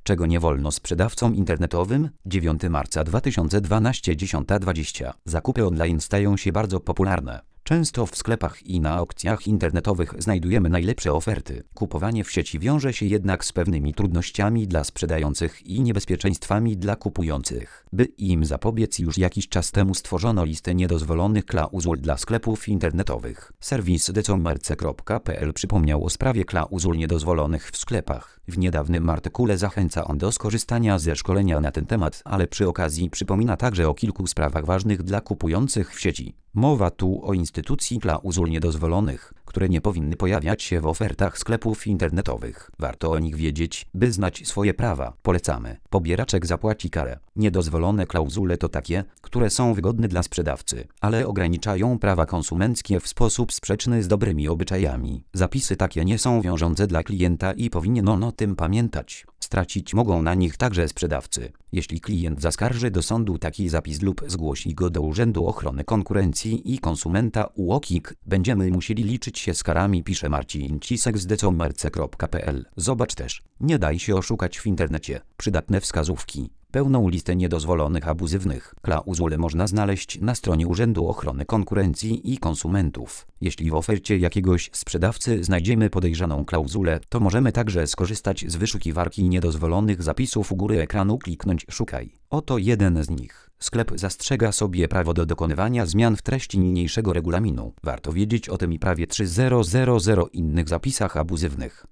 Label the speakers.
Speaker 1: Czego nie wolno sprzedawcom internetowym? 9 marca 2012 10:20. Zakupy online stają się bardzo popularne. Często w sklepach i na aukcjach internetowych znajdujemy najlepsze oferty. Kupowanie w sieci wiąże się jednak z pewnymi trudnościami dla sprzedających i niebezpieczeństwami dla kupujących. By im zapobiec, już jakiś czas temu stworzono listę niedozwolonych klauzul dla sklepów internetowych. Serwis decommerce.pl przypomniał o sprawie klauzul niedozwolonych w sklepach. W niedawnym artykule zachęca on do skorzystania ze szkolenia na ten temat, ale przy okazji przypomina także o kilku sprawach ważnych dla kupujących w sieci. Mowa tu o instytucji klauzul niedozwolonych, które nie powinny pojawiać się w ofertach sklepów internetowych. Warto o nich wiedzieć, by znać swoje prawa. Polecamy. Pobieraczek zapłaci karę. Niedozwolone klauzule to takie, które są wygodne dla sprzedawcy, ale ograniczają prawa konsumenckie w sposób sprzeczny z dobrymi obyczajami. Zapisy takie nie są wiążące dla klienta i powinien on o tym pamiętać. Stracić mogą na nich także sprzedawcy. Jeśli klient zaskarży do sądu taki zapis lub zgłosi go do Urzędu Ochrony Konkurencji i Konsumenta UOKiK, będziemy musieli liczyć się z karami, pisze Marcin Cisek z decommerce.pl. Zobacz też. Nie daj się oszukać w internecie. Przydatne wskazówki. Pełną listę niedozwolonych abuzywnych klauzul można znaleźć na stronie Urzędu Ochrony Konkurencji i Konsumentów. Jeśli w ofercie jakiegoś sprzedawcy znajdziemy podejrzaną klauzulę, to możemy także skorzystać z wyszukiwarki niedozwolonych zapisów u góry ekranu, kliknąć Szukaj. Oto jeden z nich. Sklep zastrzega sobie prawo do dokonywania zmian w treści niniejszego regulaminu. Warto wiedzieć o tym i prawie 3000 innych zapisach abuzywnych.